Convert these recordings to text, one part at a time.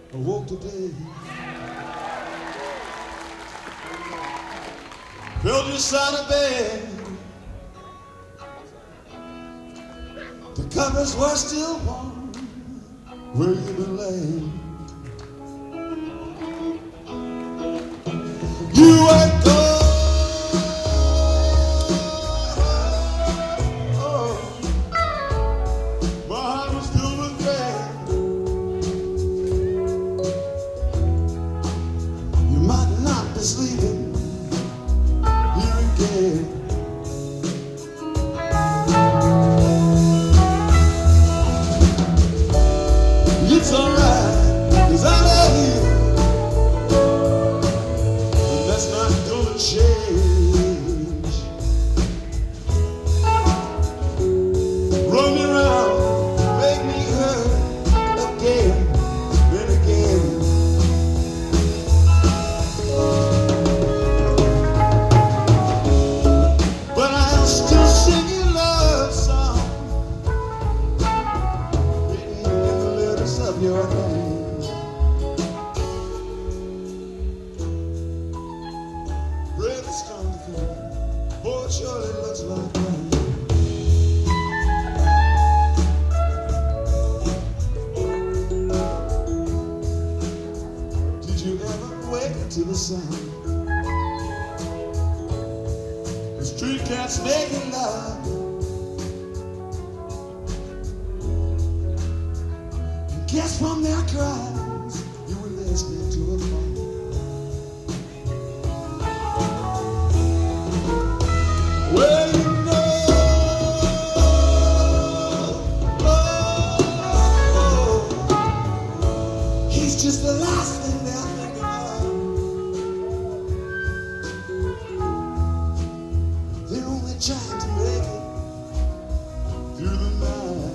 I woke today, felt just out of bed. The covers were still warm where you been laying. You were gone. My heart was filled with dread. You might not be sleeping here again. It's alright, 'cause I love you, and that's not gonna change. Run me around, make me hurt again and again. But I'll still sing you love song, written in the letters of your name. Breath is strong to feel, boy, it surely looks like rain. Did you ever wake up to the sound? The street cats making love. And guess from their cries, you were listening to a phone. Well, you know, he's just the last thing they're thinking of. They're only trying to make it through the night.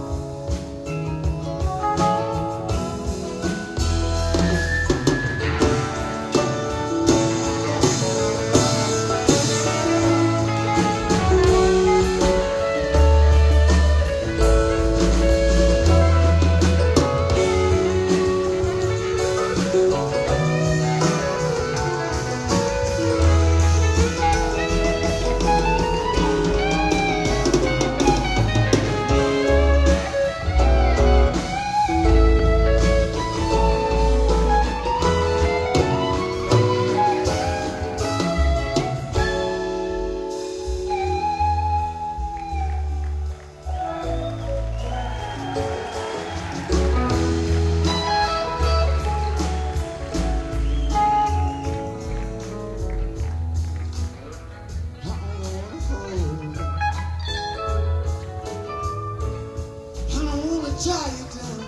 Tie you down.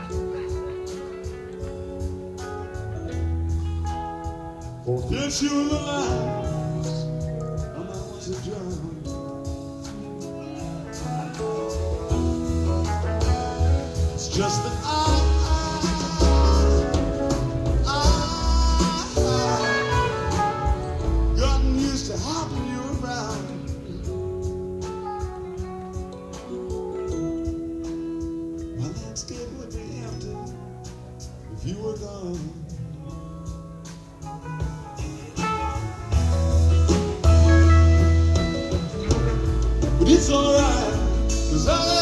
Forget you in the lies, and I was a drown. It's just that I gotten used to having you around. My landscape would be empty if you were gone. But it's alright, 'cause I